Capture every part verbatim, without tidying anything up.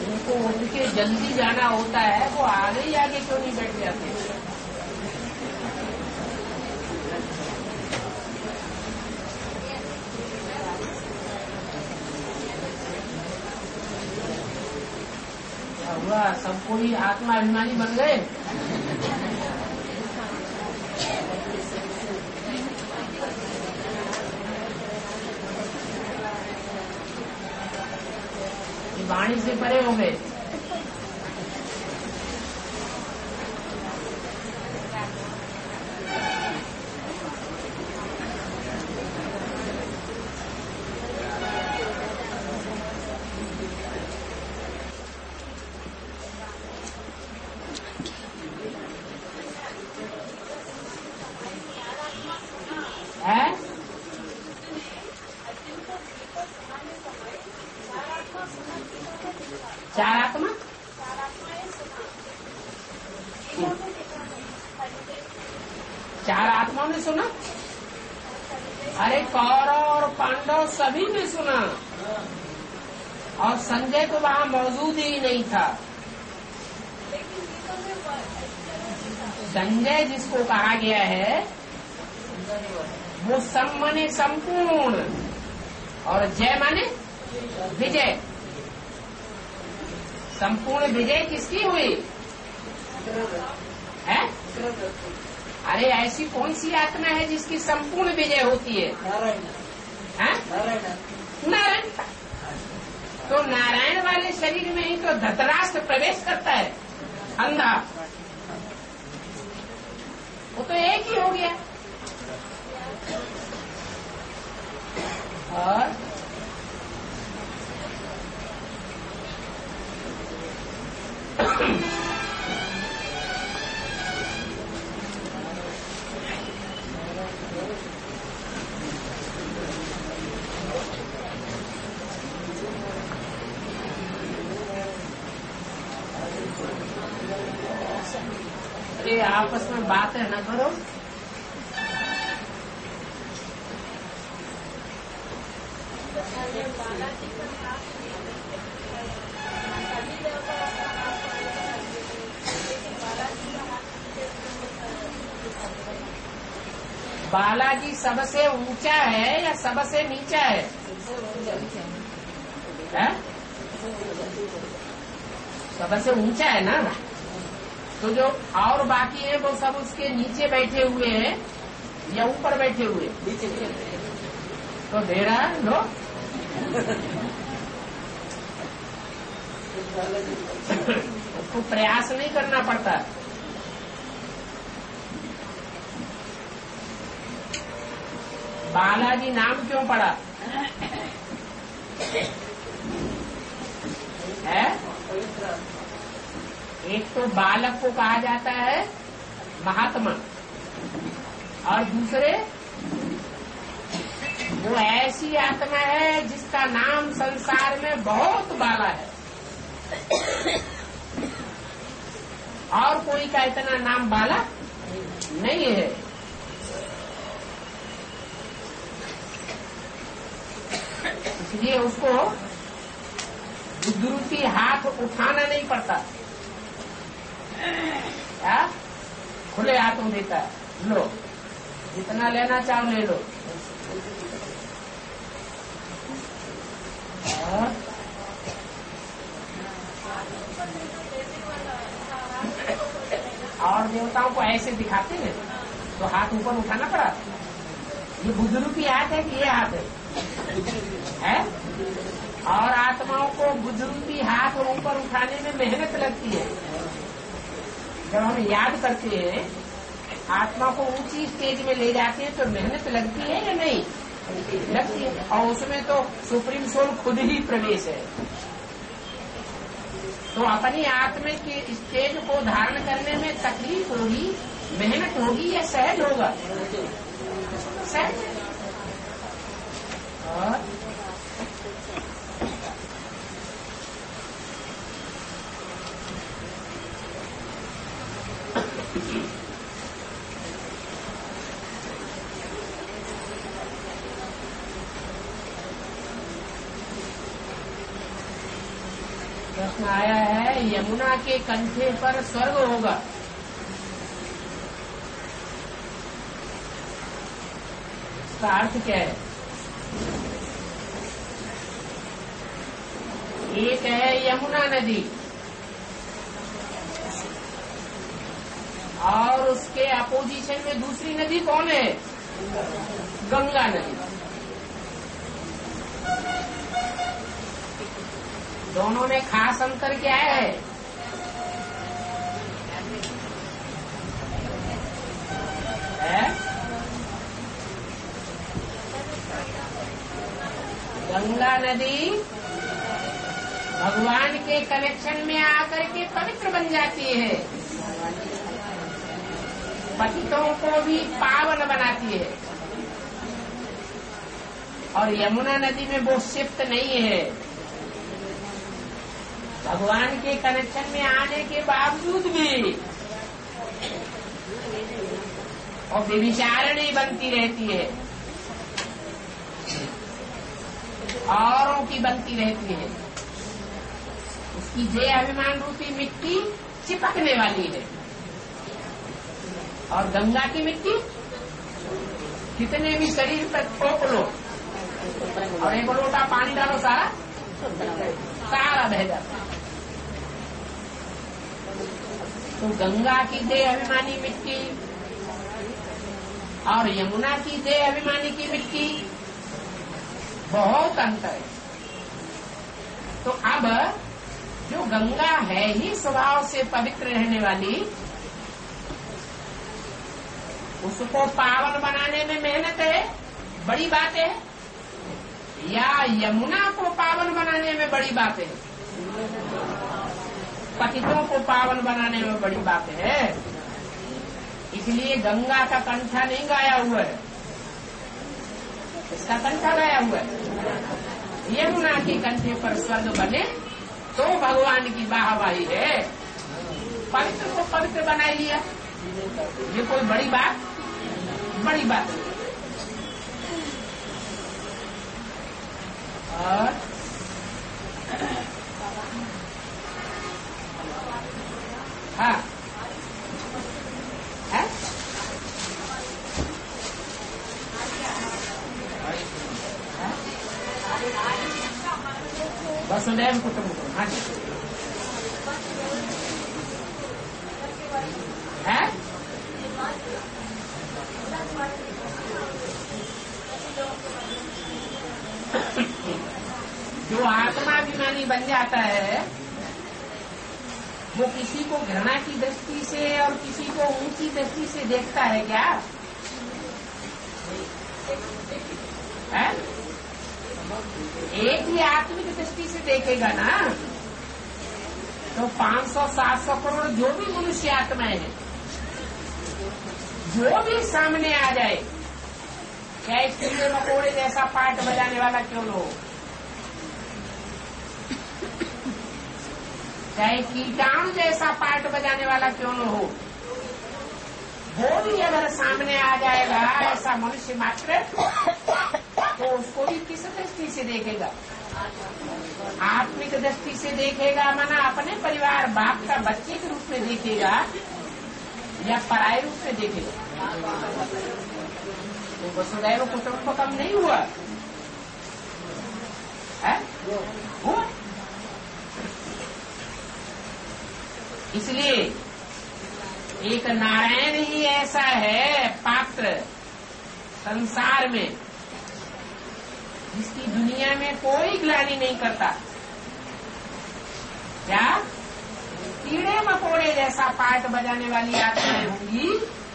उनको उनके जल्दी जाना होता है, वो आगे ही आगे क्यों नहीं बैठ जाते? क्या हुआ? सब कोई आत्मा अभिमानी बन गए? वाणी से परे हो गए। है चार आत्मा, चार आत्माओं ने सुना? अरे कौरव और पांडव सभी ने सुना, और संजय तो वहाँ मौजूद ही नहीं था। संजय जिसको कहा गया है वो सम माने संपूर्ण, और जय माने विजय। संपूर्ण विजय किसकी हुई है? अरे ऐसी कौन सी आत्मा है जिसकी संपूर्ण विजय होती है? नारायण। नारायण तो नारायण वाले शरीर में ही तो धतराष्ट्र प्रवेश करता है, अंधा। वो तो एक ही हो गया। और अरे आपस में बात है ना करो। बालाजी सबसे ऊंचा है या सबसे नीचा है? है? सबसे ऊंचा है ना। तो जो और बाकी है वो सब उसके नीचे बैठे हुए हैं या ऊपर बैठे हुए? तो दे रहा है लो। उसको प्रयास नहीं करना पड़ता। बालाजी नाम क्यों पड़ा है? एक तो बालक को कहा जाता है महात्मा, और दूसरे वो ऐसी आत्मा है जिसका नाम संसार में बहुत बाला है, और कोई का इतना नाम बाला नहीं है। इसलिए उसको बुद्धरूपी हाथ उठाना नहीं पड़ता, क्या खुले हाथों देता है। लो जितना लेना चाहो ले लो। और और देवताओं को ऐसे दिखाते हैं तो हाथ ऊपर उठाना पड़ा। ये बुद्धरूपी हाथ है कि ये हाथ है? है? और आत्माओं को बुद्धरूपी हाथ और ऊपर उठाने में मेहनत लगती है। जब हम याद करते हैं, आत्मा को ऊंची स्टेज में ले जाते हैं तो मेहनत लगती है या नहीं लगती है? और उसमें तो सुप्रीम सोल खुद ही प्रवेश है। तो अपनी आत्मा की स्टेज को धारण करने में तकलीफ होगी, मेहनत होगी या सहज होगा? सहज। और प्रश्न आया है, यमुना के कंठे पर स्वर्ग होगा, इसका अर्थ क्या है? एक है यमुना नदी और उसके अपोजिशन में दूसरी नदी कौन है? गंगा नदी। दोनों में खास अंतर क्या है? है? गंगा नदी भगवान के कनेक्शन में आकर के पवित्र बन जाती है, पतितों को भी पावन बनाती है, और यमुना नदी में वो शिफ्ट नहीं है। भगवान के कनेक्शन में आने के बावजूद भी और व्यभिचारिणी बनती रहती है, औरों की बनती रहती है। उसकी जय अभिमान रूपी मिट्टी चिपकने वाली है, और गंगा की मिट्टी कितने भी शरीर पर ठोक लो और एक लोटा पानी डालो, सारा सारा बह जाता। तो गंगा की जय अभिमानी मिट्टी और यमुना की जय अभिमानी की मिट्टी बहुत अंतर है। तो अब जो गंगा है ही स्वभाव से पवित्र रहने वाली, उसको पावन बनाने में मेहनत है, बड़ी बात है, या यमुना को पावन बनाने में बड़ी बात है? पतितों को पावन बनाने में बड़ी बात है। इसलिए गंगा का कंठा नहीं गाया हुआ है, इसका कंठा गाया हुआ है। यमुना के कंठे पर स्वर्ग बने तो भगवान की वाहवाही है। पवित्र को पवित्र बना लिया, ये कोई बड़ी बात बड़ी बात नहीं। और हाँ है? वसुदेव कुटुंबकम। हाँ जी है? जो आत्माभिमानी बन जाता है वो किसी को घृणा की दृष्टि से और किसी को ऊंची दृष्टि से देखता है क्या? है? एक ही आत्मिक दृष्टि से देखेगा ना। तो पाँच सौ सात सौ करोड़ जो भी मनुष्य आत्माएं हैं, जो भी सामने आ जाए, चाहे कीड़े मकोड़े जैसा पाठ बजाने वाला क्यों न हो, चाहे कीटाणु जैसा पाठ बजाने वाला क्यों न हो, वो भी अगर सामने आ जाएगा ऐसा मनुष्य मात्र, तो उसको भी किस दृष्टि से देखेगा? आत्मिक दृष्टि से देखेगा, माना अपने परिवार बाप का बच्चे के रूप में देखेगा या पराये रूप में देखेगा? तो वसुदैव कुटुंबकम नहीं हुआ है? हुआ। इसलिए एक नारायण ही ऐसा है पात्र संसार में जिसकी दुनिया में कोई ग्लानि नहीं करता। क्या? कीड़े मकोड़े जैसा पाठ बजाने वाली आत्माएं होंगी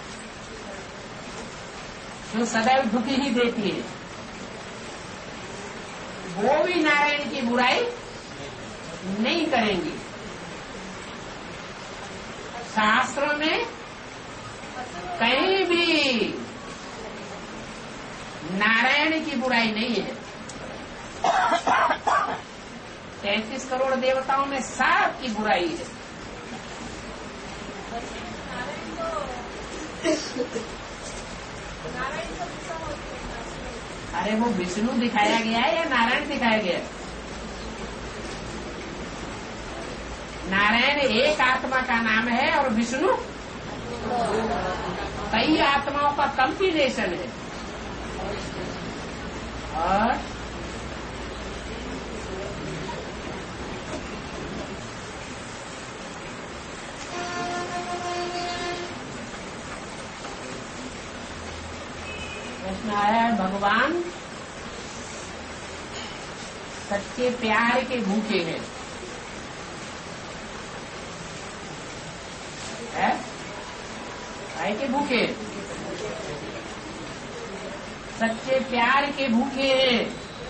जो सदैव दुखी ही देती है, वो भी नारायण की बुराई नहीं करेंगी। शास्त्रों में कहीं भी नारायण की बुराई नहीं है। तैंतीस करोड़ देवताओं में सब की बुराई है। अरे वो विष्णु दिखाया गया है या नारायण दिखाया गया है? नारायण एक आत्मा का नाम है और विष्णु कई आत्माओं का कॉम्बिनेशन है। और प्रश्न है, भगवान सच्चे प्यार के भूखे हैं, है? है के भूखे, सच्चे प्यार के भूखे हैं,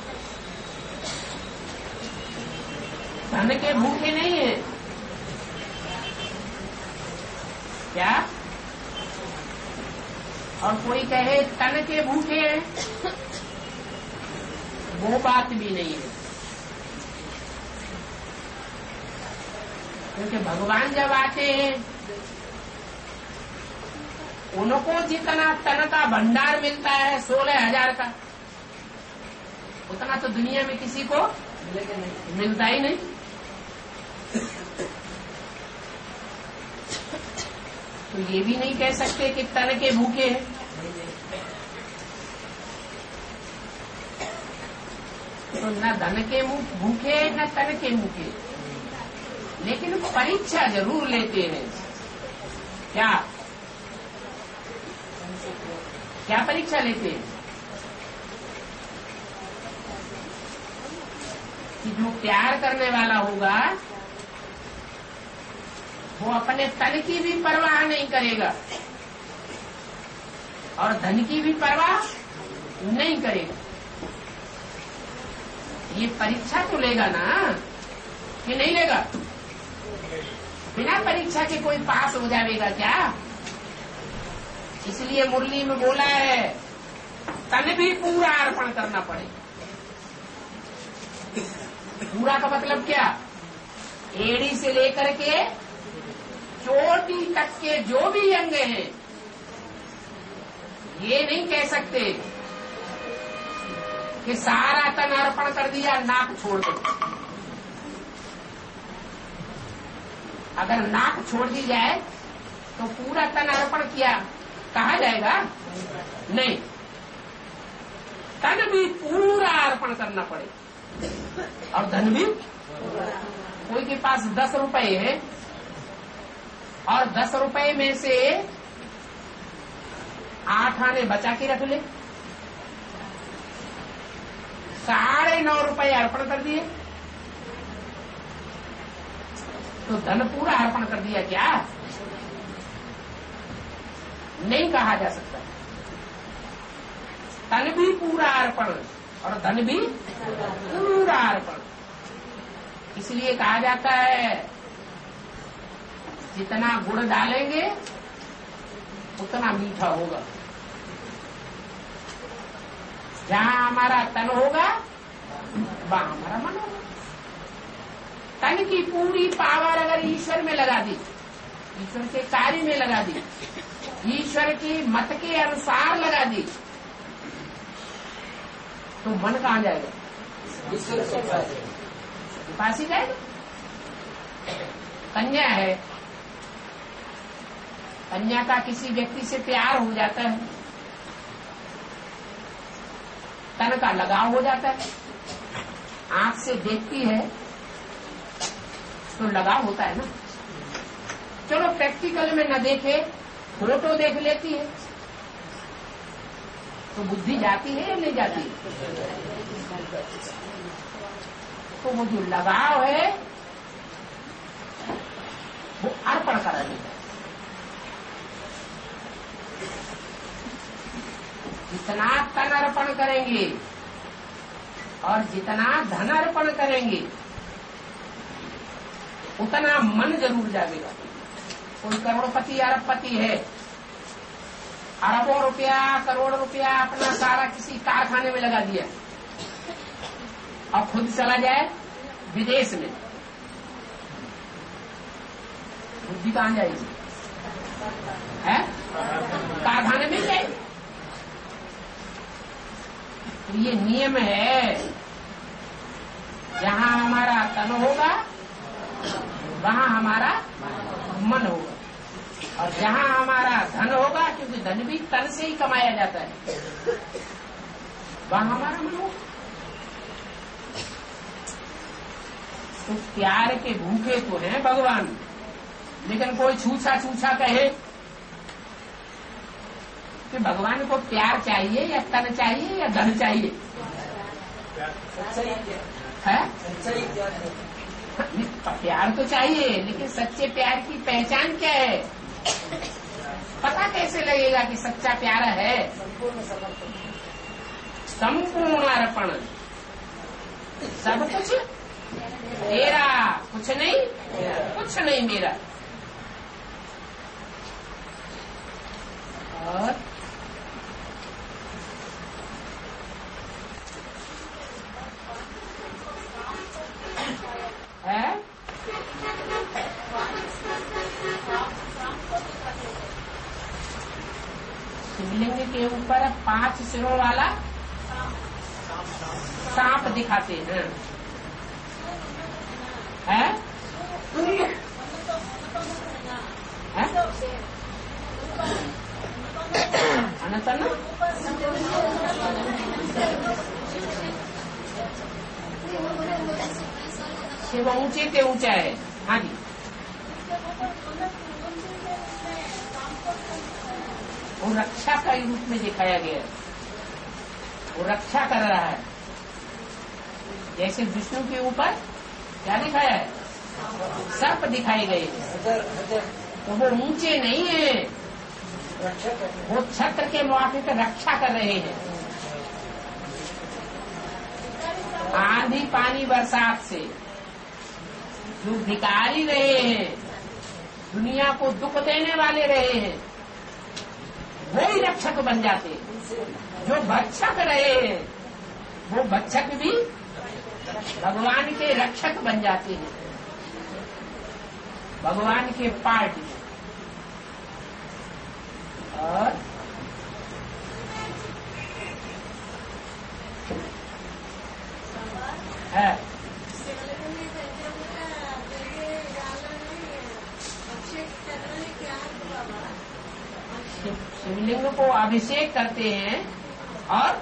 धन के भूखे नहीं है। क्या? और कोई कहे तन के भूखे हैं, वो बात भी नहीं है। क्योंकि भगवान जब आते हैं उनको जितना तन का भंडार मिलता है सोलह हजार का, उतना तो दुनिया में किसी को मिलता ही नहीं। तो ये भी नहीं कह सकते कि तन के भूखे हैं। तो न धन के भूखे न तन के भूखे, लेकिन परीक्षा जरूर लेते हैं। क्या क्या परीक्षा लेते हैं? कि जो प्यार करने वाला होगा वो अपने तन की भी परवाह नहीं करेगा और धन की भी परवाह नहीं करेगा। ये परीक्षा तो लेगा ना, कि नहीं लेगा? बिना परीक्षा के कोई पास हो जाएगा क्या? इसलिए मुरली में बोला है तन भी पूरा अर्पण करना पड़ेगा। पूरा का मतलब क्या? एड़ी से लेकर के चोटी तक के जो भी अंग हैं, ये नहीं कह सकते कि सारा तन अर्पण कर दिया, नाक छोड़ दो। अगर नाक छोड़ दी जाए तो पूरा तन अर्पण किया कहा जाएगा? नहीं, तन भी पूरा अर्पण करना पड़ेगा और धन भी। कोई के पास दस रुपए है और दस रुपए में से आठ आने बचा के रख ले, साढ़े नौ रुपए अर्पण कर दिए, तो धन पूरा अर्पण कर दिया क्या? नहीं कहा जा सकता। तन भी पूरा अर्पण और धन भी पूरा अर्पण। इसलिए कहा जाता है जितना गुड़ डालेंगे उतना मीठा होगा। जहां हमारा तन होगा वहां हमारा मन होगा। तन की पूरी पावर अगर ईश्वर में लगा दी, ईश्वर के कार्य में लगा दी, ईश्वर की मत के अनुसार लगा दी, तो मन कहाँ जाएगा? ईश्वर के पास ही जाएगा। कन्या है, कन्या का किसी व्यक्ति से प्यार हो जाता है, तन का लगाव हो जाता है, आंख से देखती है तो लगाव होता है ना। चलो प्रैक्टिकल में न देखे, फोटो देख लेती है तो बुद्धि जाती है या नहीं जाती? तो वो जो लगाव है वो अर्पण करा देता है। जितना तन अर्पण करेंगे और जितना धन अर्पण करेंगे उतना मन जरूर जागेगा। कोई करोड़पति अरबपति है, अरबों रुपया करोड़ रुपया अपना सारा किसी कारखाने में लगा दिया और खुद चला जाए विदेश में, बुद्धि कहां जाएगी? है कारखाने में जाएगी। तो ये नियम है, जहां हमारा तन होगा वहाँ हमारा मन होगा, और जहाँ हमारा धन होगा, क्योंकि धन भी तन से ही कमाया जाता है, वहाँ हमारा मन होगा। तो प्यार के भूखे तो हैं भगवान, लेकिन कोई छूछा छूछा कहे कि भगवान को प्यार चाहिए या तन चाहिए या धन चाहिए, है? प्यार तो चाहिए, लेकिन सच्चे प्यार की पहचान क्या है? पता कैसे लगेगा कि सच्चा प्यार है? संपूर्ण अर्पण, सब कुछ तेरा, कुछ नहीं, कुछ नहीं मेरा। और है शिवलिंग के ऊपर पांच सिरों वाला सांप दिखाते हैं, है? अनसन शिव ऊंचे से ऊंचा है। हाँ जी, वो रक्षा का रूप में दिखाया गया है, वो रक्षा कर रहा है। जैसे विष्णु के ऊपर क्या दिखाया है? सर्प दिखाए गए, तो वो ऊंचे नहीं है, वो छत्र के मौके पर रक्षा कर रहे हैं आंधी पानी बरसात से। जो भिखारी रहे हैं, दुनिया को दुख देने वाले रहे हैं, वही रक्षक बन जाते हैं। जो भक्षक रहे हैं, वो भक्षक भी भगवान के रक्षक बन जाते हैं, भगवान के पार्ट। और है शिवलिंग को अभिषेक करते हैं और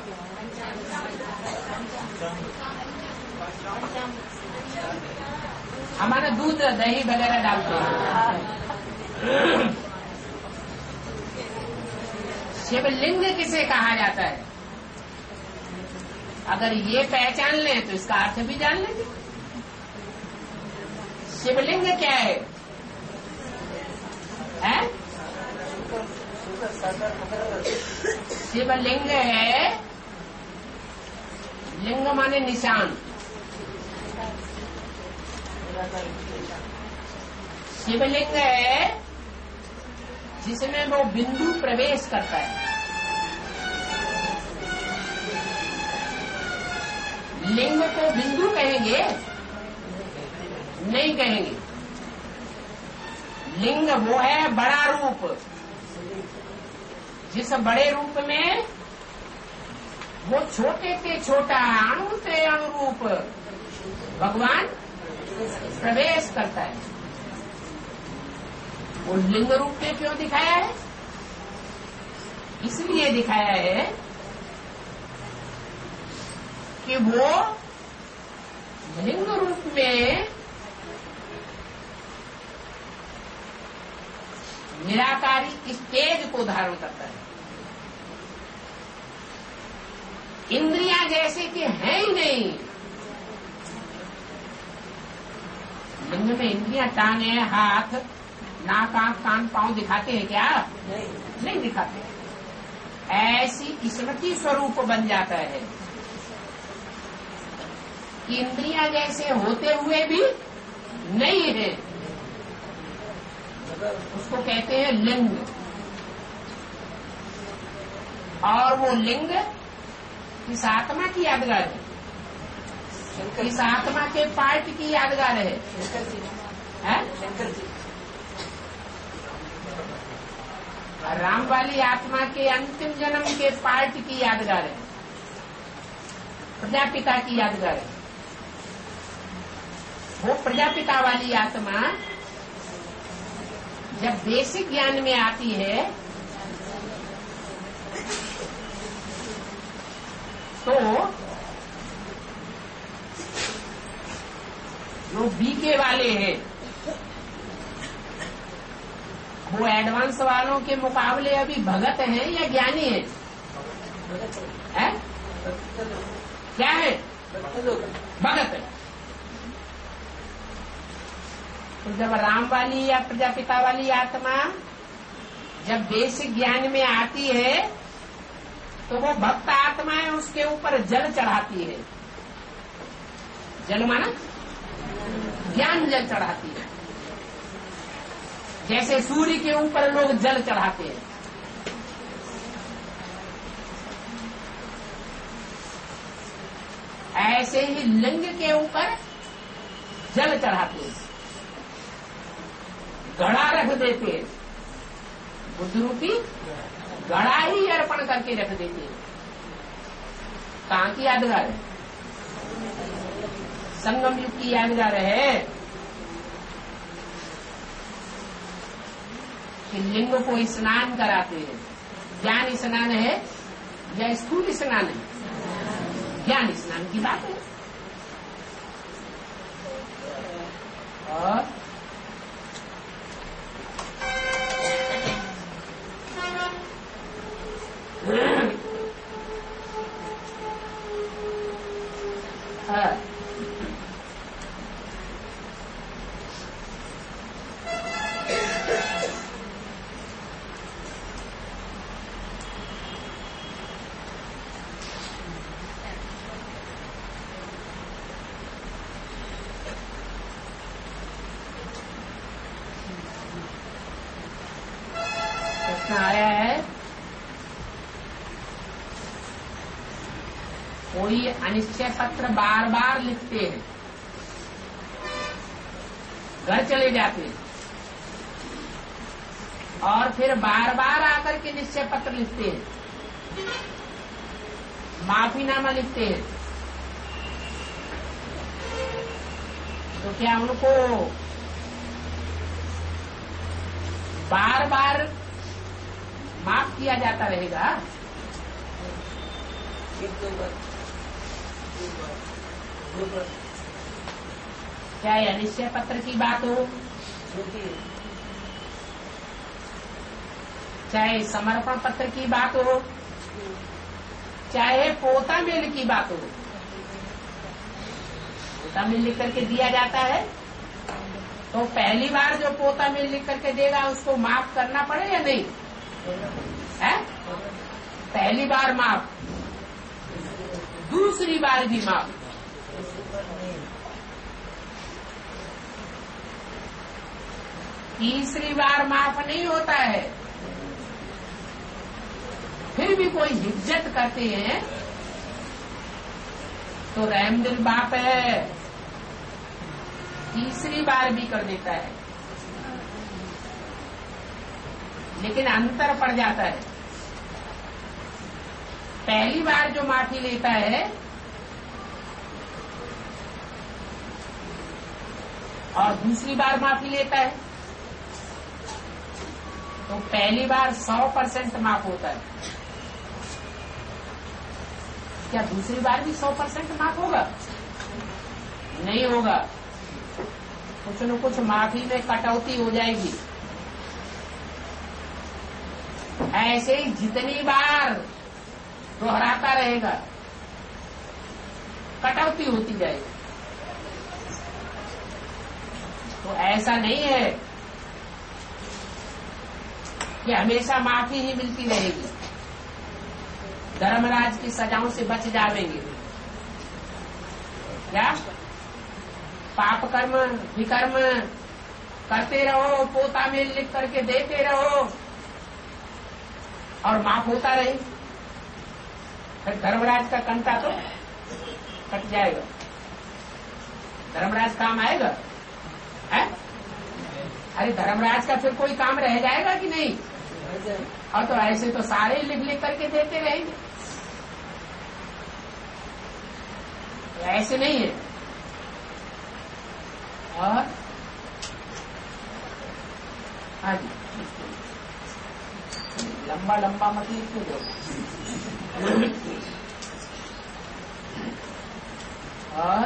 हमारा दूध दही वगैरह डालते हैं। शिवलिंग किसे कहा जाता है? अगर ये पहचान लें तो इसका अर्थ भी जान लेंगे। शिवलिंग क्या है? है? शिवलिंग है, लिंग माने निशान। शिवलिंग है जिसमें वो बिंदु प्रवेश करता है। लिंग को बिंदु कहेंगे? नहीं कहेंगे। लिंग वो है बड़ा रूप, जिस बड़े रूप में वो छोटे से छोटा, अणु से अणु रूप भगवान प्रवेश करता है। वो लिंग रूप में क्यों दिखाया है? इसलिए दिखाया है कि वो लिंग रूप में निराकारी स्टेज को धारण करता है। इंद्रियां जैसे कि है ही नहीं। लिंग में इंद्रियां टांगे, हाथ, नाक, आंख, कान, पांव दिखाते हैं क्या? नहीं, नहीं दिखाते। ऐसी स्मृति स्वरूप बन जाता है कि इंद्रियां जैसे होते हुए भी नहीं है। उसको कहते हैं लिंग। और वो लिंग किस आत्मा की यादगार है? इस आत्मा के पार्ट की यादगार है। राम वाली आत्मा के अंतिम जन्म के पार्ट की यादगार है, प्रजापिता की यादगार है। वो प्रजापिता वाली आत्मा जब बेसिक ज्ञान में आती है तो जो बीके वाले हैं वो एडवांस वालों के मुकाबले अभी भगत हैं या ज्ञानी हैं? है? क्या है? भगत है। तो जब राम वाली या प्रजापिता वाली आत्मा जब बेसिक ज्ञान में आती है तो वो भक्त आत्माएं उसके ऊपर जल चढ़ाती है। जल माना ज्ञान जल चढ़ाती है, जैसे सूर्य के ऊपर लोग जल चढ़ाते हैं। ऐसे ही लिंग के ऊपर जल चढ़ाते हैं, घड़ा रख देते हैं, बुद्ध रूपी घड़ा ही अर्पण करके रख देते हैं। कहाँ की यादगार है? संगम युग की यादगार है कि लिंग को स्नान कराते हैं। ज्ञान स्नान है या स्थूल स्नान है? ज्ञान स्नान की बात है। और हाँ आया है, कोई अनिश्चय पत्र बार बार लिखते हैं, घर चले जाते हैं और फिर बार बार आकर के निश्चय पत्र लिखते हैं, माफीनामा लिखते हैं, तो क्या उनको बार बार माफ किया जाता रहेगा? चाहे अनिश्चय पत्र की बात हो, चाहे समर्पण पत्र की बात हो, चाहे पोता मेल की बात हो, पोता मेल लिख करके दिया जाता है तो पहली बार जो पोता मेल लिख करके देगा उसको माफ करना पड़े या नहीं? है? पहली बार माफ, दूसरी बार भी माफ, तीसरी बार माफ नहीं होता है। फिर भी कोई हिज्जत करते हैं तो रहमदिल बाप है, तीसरी बार भी कर देता है, लेकिन अंतर पड़ जाता है। पहली बार जो माफी लेता है और दूसरी बार माफी लेता है तो पहली बार सौ परसेंट माफ होता है, क्या दूसरी बार भी सौ परसेंट माफ होगा? नहीं होगा, कुछ न कुछ माफी में कटौती हो जाएगी। ऐसे ही जितनी बार दोहराता रहेगा कटौती होती जाएगी। तो ऐसा नहीं है कि हमेशा माफी ही मिलती रहेगी, धर्मराज की सजाओं से बच जावेंगे। क्या पाप कर्म विकर्म करते रहो, पोता मेल लिख करके देते रहो और माफ होता रहे, फिर धर्मराज का कंटा तो कट जाएगा, धर्मराज काम आएगा? है? अरे धर्मराज का फिर कोई काम रह जाएगा कि नहीं? और तो ऐसे तो सारे लिख लिख करके देते रहेंगे, तो ऐसे नहीं है। और हाँ जी, लंबा लंबा मत लिखने दो। और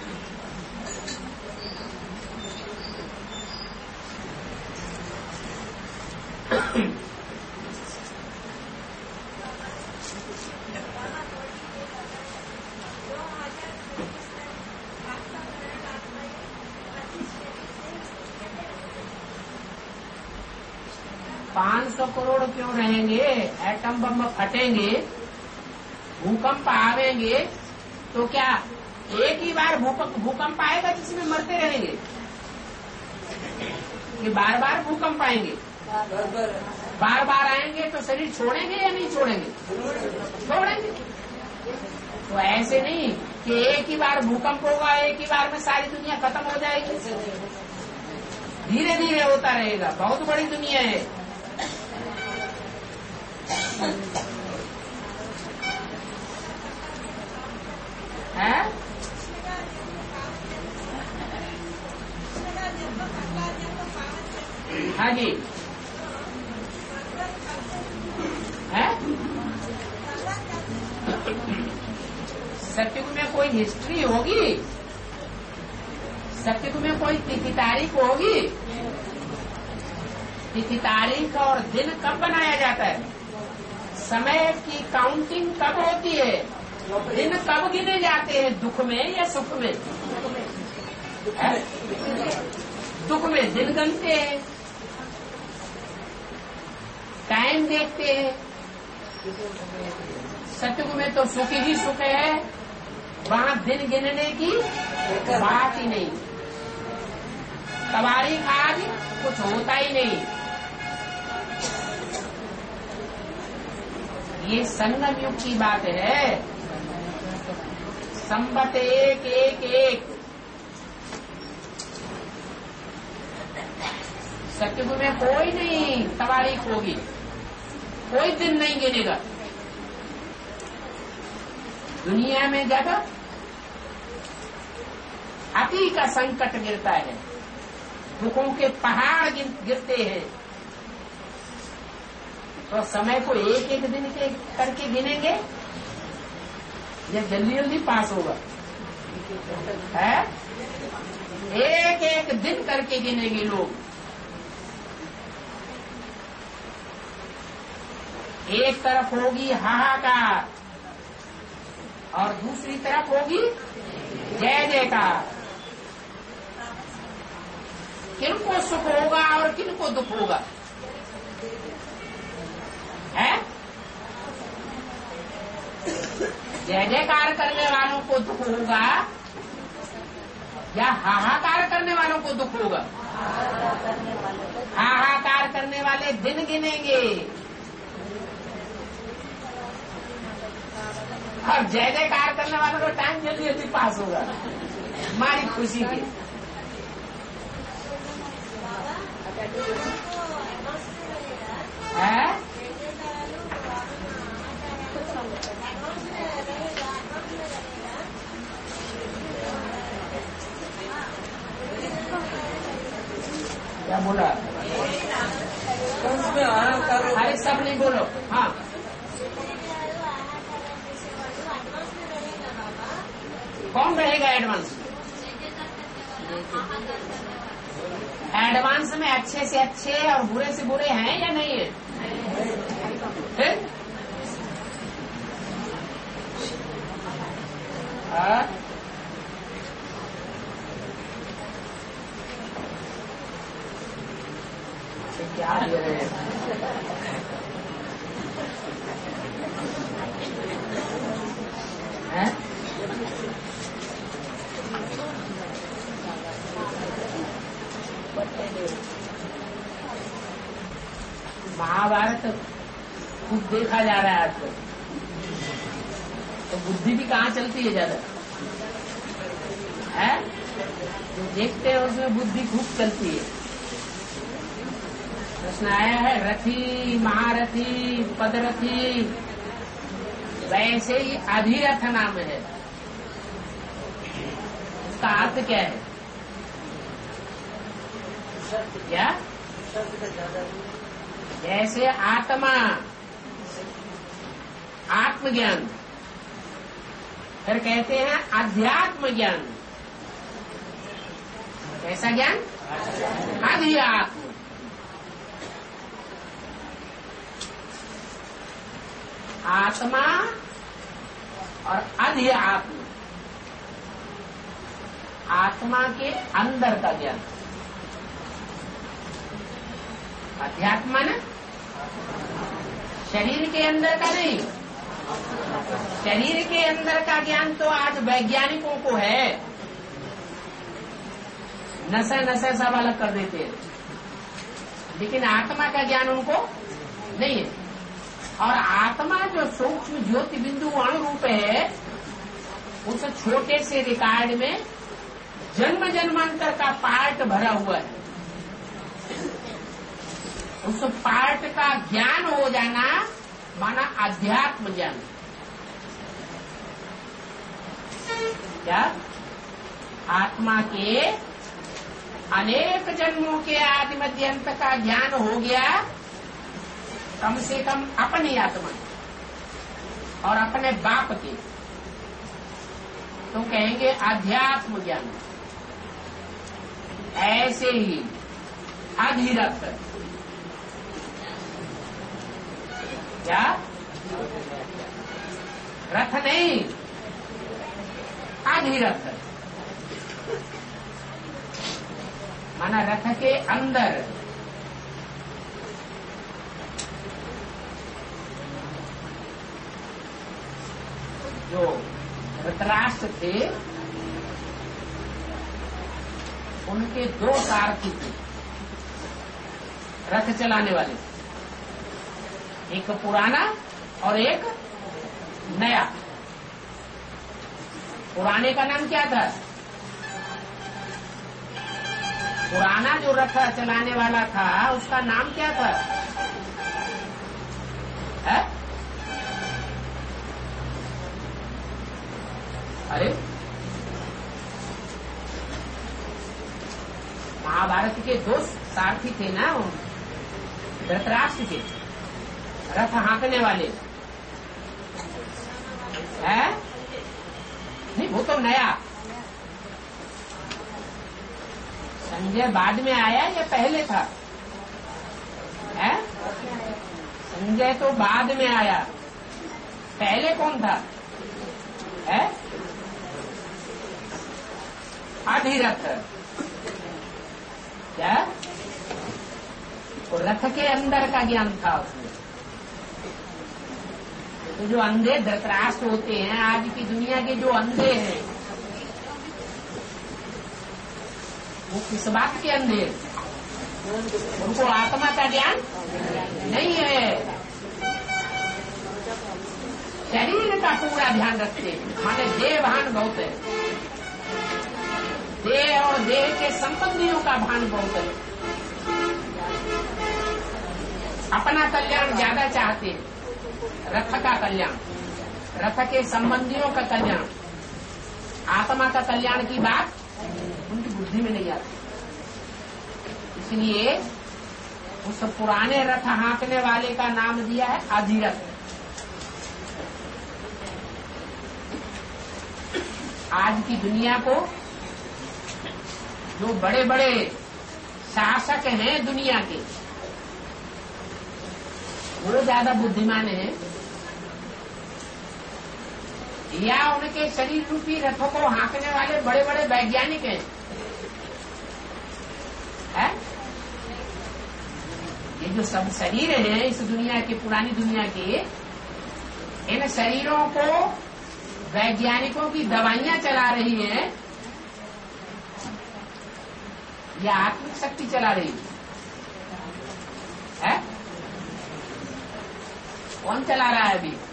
पांच सौ करोड़ क्यों रहेंगे? एटम बम फटेंगे, भूकंप आवेंगे, तो क्या एक ही बार भूकंप आएगा जिसमें मरते रहेंगे कि बार बार भूकंप आएंगे? बार बार आएंगे तो शरीर छोड़ेंगे या नहीं छोड़ेंगे? छोड़ेंगे। तो ऐसे नहीं कि एक ही बार भूकंप होगा, एक ही बार में सारी दुनिया खत्म हो जाएगी। धीरे धीरे होता रहेगा। बहुत बड़ी दुनिया है। है? हाँ जी, है? सत्युग में कोई हिस्ट्री होगी? सत्युग में कोई तिथि तारीख होगी? तिथि तारीख और दिन कब बनाया जाता है? समय की काउंटिंग कब होती है? दिन कब गिने जाते हैं? दुख में या सुख में? है? दुख में दिन गिनते हैं, टाइम देखते हैं। सत्युग में तो सुख ही सुख है, वहां दिन गिनने की बात ही नहीं। तबारीख आज कुछ होता ही नहीं। ये संगम युग की बात है। संबत एक एक एक। सत्युग में कोई नहीं तबारीख होगी, कोई दिन नहीं गिनेगा। दुनिया में जब अति का संकट गिरता है, दुखों के पहाड़ गिरते हैं, तो समय को एक एक दिन के करके गिनेंगे या जल्दी जल्दी पास होगा? है? एक एक दिन करके गिनेंगे लोग। एक तरफ होगी हाहाकार और दूसरी तरफ होगी जय जयकार। किनको सुख होगा और किनको दुख होगा? है? जय जयकार करने वालों को दुख होगा या हाहाकार करने वालों को दुख होगा? हाहाकार करने वाले दिन गिनेंगे और जय जयकार करने वालों को टाइम जल्दी जल्दी पास होगा हमारी खुशी के। है? क्या बोला? अरे सब नहीं बोलो। हाँ, कौन रहेगा एडवांस में? एडवांस में अच्छे से अच्छे और बुरे से बुरे हैं या नहीं है? फिर हाँ? क्या दे रहे हैं? है? महाभारत खूब देखा जा रहा है आजकल, तो बुद्धि भी कहाँ चलती है ज्यादा? है? जो देखते हैं उसमें बुद्धि खूब चलती है। प्रश्न आया है, रथी महारथी पदरथी, वैसे ही अधिरथ नाम है, उसका अर्थ क्या है? क्या जैसे आत्मा, आत्मज्ञान, फिर कहते हैं अध्यात्म ज्ञान। कैसा ज्ञान? अध्यात्म। आत्मा और अध्यात्म, आत्मा के अंदर का ज्ञान। अध्यात्म न शरीर के अंदर का नहीं, शरीर के अंदर का ज्ञान तो आज वैज्ञानिकों को है, नशे नशे सब अलग कर देते हैं, लेकिन आत्मा का ज्ञान उनको नहीं है। और आत्मा जो सूक्ष्म ज्योति बिंदु अणु रूप है, उस छोटे से रिकॉर्ड में जन्म जन्मांतर का पार्ट भरा हुआ है। उस पार्ट का ज्ञान हो जाना माना अध्यात्म ज्ञान। क्या? आत्मा के अनेक जन्मों के आदि मध्य अंत का ज्ञान हो गया, कम से कम अपनी आत्मा और अपने बाप के, तो कहेंगे अध्यात्म ज्ञान। ऐसे ही अधिरथ, क्या? रथ नहीं, अधिरथ माना रथ के अंदर। जो धृतराष्ट्र थे, उनके दो सारथी थे रथ चलाने वाले, एक पुराना और एक नया। पुराने का नाम क्या था? पुराना जो रथ चलाने वाला था उसका नाम क्या था? है? अरे महाभारत के दो सारथी थे ना, धृतराष्ट्र के, रथ हाँकने वाले है? नहीं, वो तो नया। संजय बाद में आया या पहले था? है? संजय तो बाद में आया, पहले कौन था? है? अधिरथ। क्या? तो रथ के अंदर का ज्ञान था उसमें। तो जो अंधे धृतराष्ट्र होते हैं, आज की दुनिया के जो अंधे हैं, वो किस बात के अंधे? उनको आत्मा का ज्ञान नहीं है, शरीर का पूरा ध्यान रखते, माने देह भान बहुत है, देह और देह के संबंधियों का भान बहुत है, अपना कल्याण ज्यादा चाहते हैं, रथ का कल्याण, रथ के संबंधियों का कल्याण, आत्मा का कल्याण की बात उनकी बुद्धि में नहीं आती। इसलिए उस पुराने रथ हाँकने वाले का नाम दिया है अधिरथ। आज की दुनिया को जो बड़े बड़े शासक हैं दुनिया के, वो ज्यादा बुद्धिमान हैं या उनके शरीर रूपी रथों को हाँकने वाले बड़े बड़े वैज्ञानिक हैं? है? ये जो सब शरीर हैं इस दुनिया के, पुरानी दुनिया के, इन शरीरों को वैज्ञानिकों की दवाइयां चला रही हैं या आत्मिक शक्ति चला रही है? कौन चला रहा है अभी?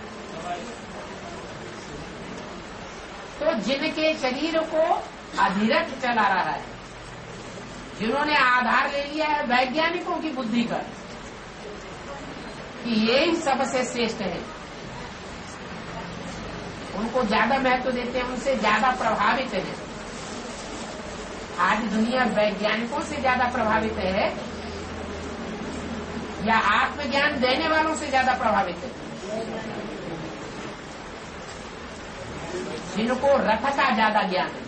तो जिनके शरीर को अधिरथ चला रहा है, जिन्होंने आधार ले लिया है वैज्ञानिकों की बुद्धि का कि ये ही सबसे श्रेष्ठ है, उनको ज्यादा महत्व देते हैं, उनसे ज्यादा प्रभावित है। आज दुनिया वैज्ञानिकों से ज्यादा प्रभावित है या आत्मज्ञान देने वालों से ज्यादा प्रभावित है? जिनको रथ का ज्यादा ज्ञान है,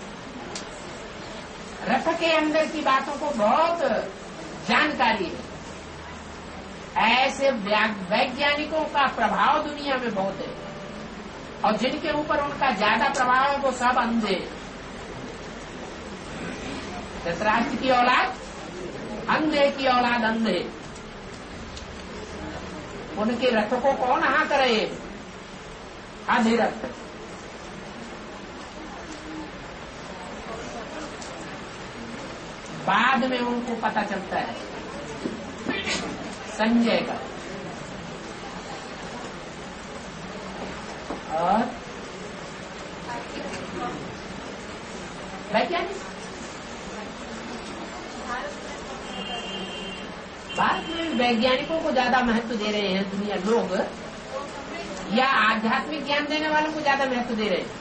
रथ के अंदर की बातों को बहुत जानकारी है, ऐसे वैज्ञानिकों का प्रभाव दुनिया में बहुत है, और जिनके ऊपर उनका ज्यादा प्रभाव है वो सब अंधे। धृतराष्ट्र की औलाद अंधे की औलाद अंधे, उनके रथ को कौन हाँ करे? अधिरथ। बाद में उनको पता चलता है संजय का। और वैज्ञानिक भारत में वैज्ञानिकों को ज्यादा महत्व दे रहे हैं दुनिया लोग, या आध्यात्मिक ज्ञान देने वालों को ज्यादा महत्व दे रहे हैं?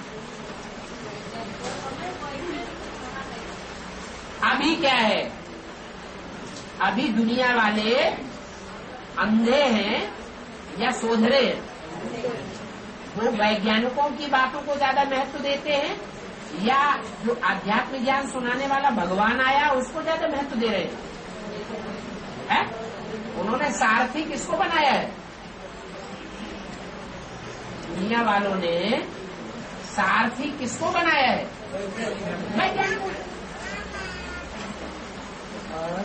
अभी क्या है, अभी दुनिया वाले अंधे हैं या सोधरे हैं? वो वैज्ञानिकों की बातों को ज्यादा महत्व देते हैं, या जो आध्यात्मिक ज्ञान सुनाने वाला भगवान आया उसको ज्यादा महत्व दे रहे हैं? है? उन्होंने सारथी किसको बनाया है? दुनिया वालों ने सारथी किसको बनाया है? वैज्ञानिक। और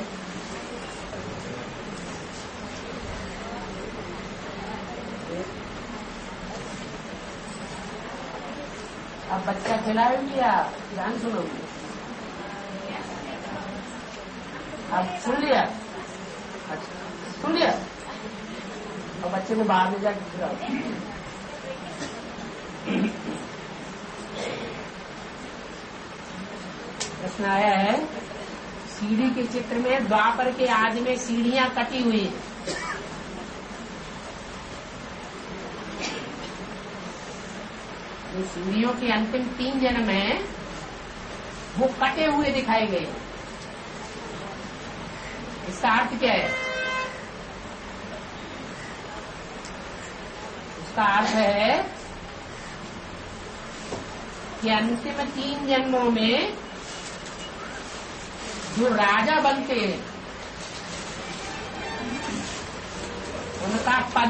अब बच्चा खिलाएंगे या ध्यान सुनोगे? अब सुन लिया? अच्छा सुन लिया, और बच्चे को बाहर ले जाकर खिलाओ। प्रश्न आया है, सीढ़ी के चित्र में द्वापर के आदि में सीढ़ियां कटी हुई हैं, जो सीढ़ियों के अंतिम तीन जन्म हैं वो कटे हुए दिखाए गए। इसका अर्थ क्या है? इसका अर्थ है कि अंतिम तीन जन्मों में जो राजा बनते हैं उनका पद,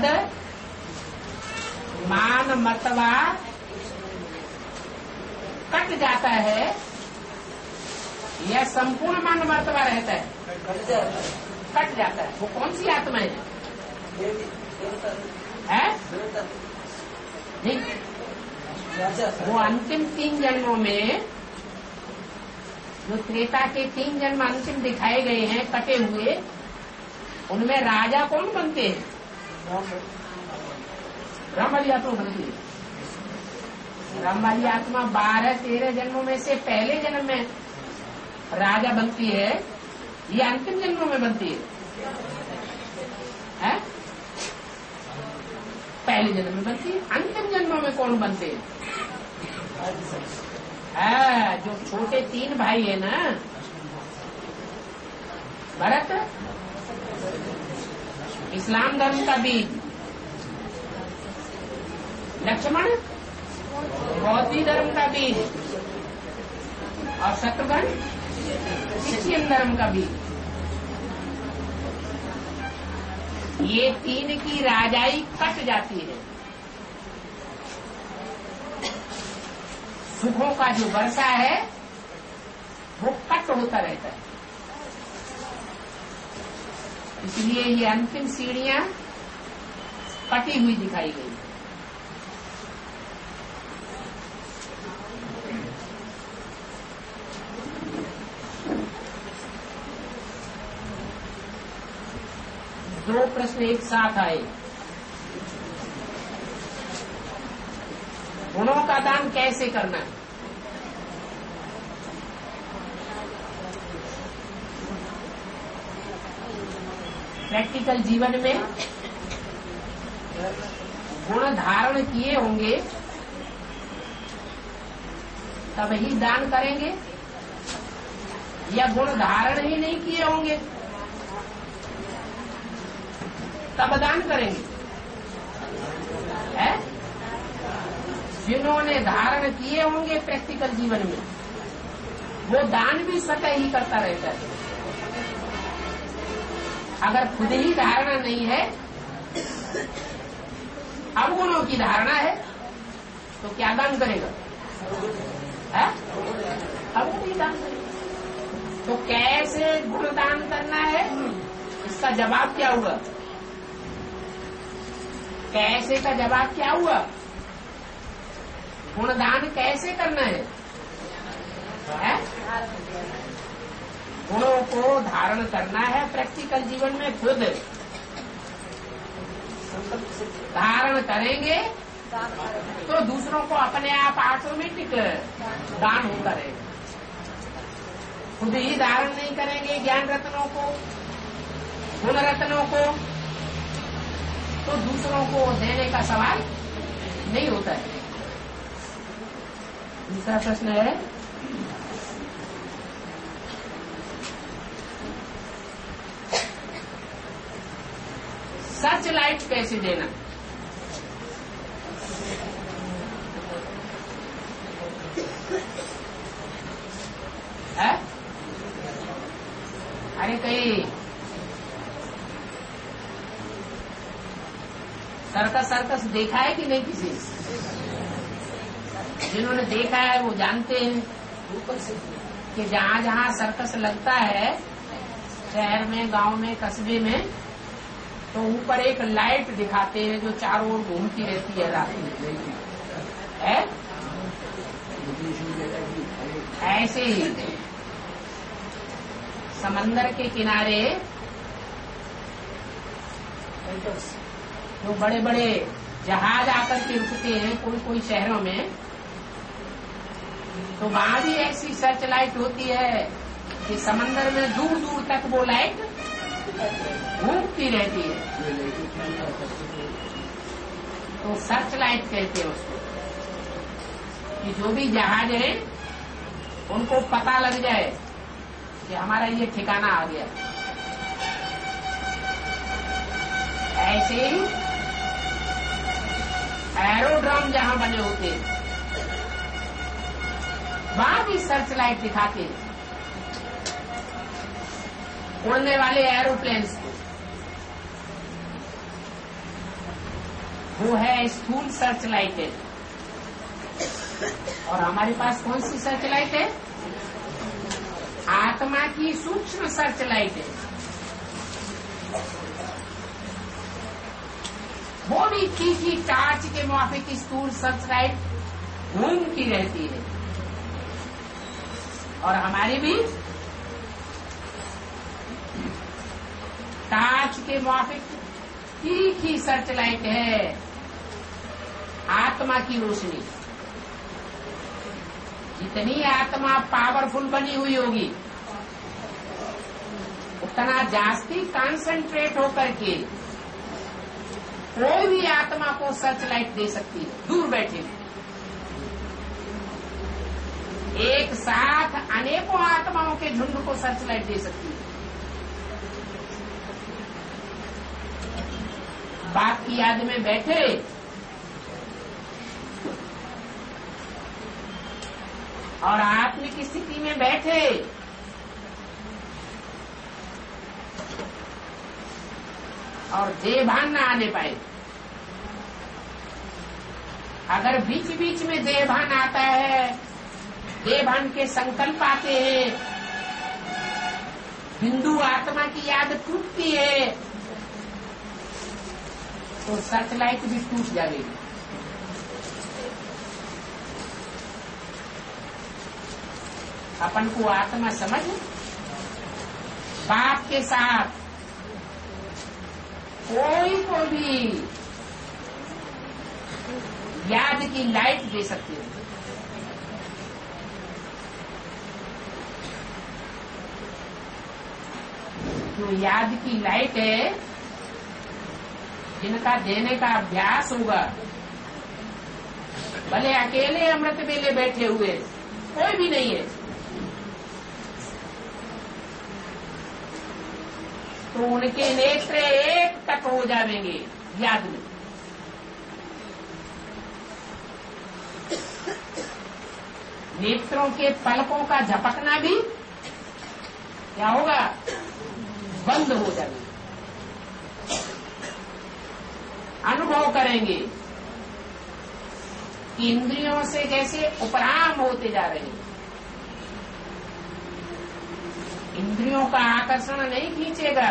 मान, मर्तबा कट जाता है या संपूर्ण मान मर्तबा रहता है? कट जाता है। वो कौन सी आत्मा है? है? ठीक। वो अंतिम तीन जन्मों में जो त्रेता के तीन जन्म अंतिम दिखाए गए हैं कटे हुए, उनमें राजा कौन बनते हैं? ब्रह्म वाली आत्मा बनती है। ब्रह्म वाली आत्मा बारह तेरह जन्मों में से पहले जन्म में राजा बनती है, ये अंतिम जन्मों में बनती है, है? पहले जन्म में बनती है। अंतिम जन्मों में कौन बनते हैं? है जो छोटे तीन भाई है ना, भरत इस्लाम धर्म का बीज, लक्ष्मण बौद्ध धर्म का बीज, और शत्रुघ्न क्रिश्चियन धर्म का बीज। ये तीन की राजाई कट जाती है। सुखों का जो वर्षा है वो कट होता रहता है। इसलिए ये अंतिम सीढ़ियां कटी हुई दिखाई गई। दो प्रश्न एक साथ आए। गुणों का दान कैसे करना है? प्रैक्टिकल जीवन में गुण धारण किए होंगे तब ही दान करेंगे, या गुण धारण ही नहीं किए होंगे तब दान करेंगे। है जिन्होंने धारण किए होंगे प्रैक्टिकल जीवन में, वो दान भी स्वतः ही करता रहता है। अगर खुद ही धारणा नहीं है, अवगुणों की धारणा है, तो क्या दान करेगा? है अवगुण ही दान करेगा। तो कैसे गुण दान करना है, इसका जवाब क्या हुआ? कैसे का जवाब क्या हुआ? गुणदान कैसे करना है? है? गुणों को धारण करना है प्रैक्टिकल जीवन में। खुद धारण करेंगे तो दूसरों को अपने आप ऑटोमेटिक दान होता रहेगा। खुद ही धारण नहीं करेंगे ज्ञान रत्नों को, गुण रत्नों को, तो दूसरों को देने का सवाल नहीं होता है। दूसरा प्रश्न है, सर्च लाइट कैसे देना? है? अरे कहीं सर्कस सर्कस देखा है कि नहीं? किसी जिन्होंने देखा है वो जानते हैं कि जहाँ जहाँ सर्कस लगता है, शहर में, गांव में, कस्बे में, तो ऊपर एक लाइट दिखाते हैं जो चारों ओर घूमती रहती है रात में। है? ऐसे ही समंदर के किनारे जो बड़े बड़े जहाज आकर के रुकते हैं कोई कोई शहरों में, तो वहां भी ऐसी सर्च लाइट होती है कि समंदर में दूर दूर तक वो लाइट घूमती रहती है। तो सर्च लाइट कहते हैं उसको, कि जो भी जहाज है उनको पता लग जाए कि हमारा ये ठिकाना आ गया। ऐसे ही एरोड्रम जहां बने होते हैं वहां भी सर्च लाइट दिखाते हैं उड़ने वाले एरोप्लेन्स को। वो है स्थूल सर्च लाइट है। और हमारे पास कौन सी सर्च लाइट है? आत्मा की सूक्ष्म सर्च लाइट है। वो भी तीखी टार्च के मुआफिक स्थूल सर्च लाइट घूमती रहती है। और हमारी भी टार्च के मुआफिक तीखी सर्च लाइट है, आत्मा की रोशनी। जितनी आत्मा पावरफुल बनी हुई होगी, उतना जास्ती कंसंट्रेट होकर के कोई भी आत्मा को सर्च लाइट दे सकती है, दूर बैठे। एक साथ अनेकों आत्माओं के झुंड को सर्च लाइट दे सकती है। बाप की याद में बैठे और आत्मिक स्थिति में बैठे, और देहभान न आने पाए। अगर बीच बीच में देहभान आता है, देहभान के संकल्प आते हैं, बिंदु आत्मा की याद टूटती है, तो सर्च लाइट भी टूट जाएगी। अपन को आत्मा समझ, बाप के साथ कोई को भी याद की लाइट दे सकती है। जो याद की लाइट है, जिनका देने का अभ्यास होगा, भले अकेले अमृत बेले बैठे हुए कोई भी नहीं है, तो उनके नेत्र एक टक हो जाएंगे। याद में नेत्रों के पलकों का झपकना भी क्या होगा, बंद हो जाएगा। अनुभव करेंगे कि इंद्रियों से जैसे उपराम होते जा रहे हैं। इंद्रियों का आकर्षण नहीं खींचेगा,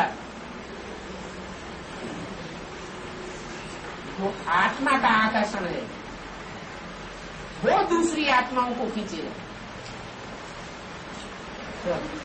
वो आत्मा का आकर्षण है, वो दूसरी आत्माओं को खींचेगा।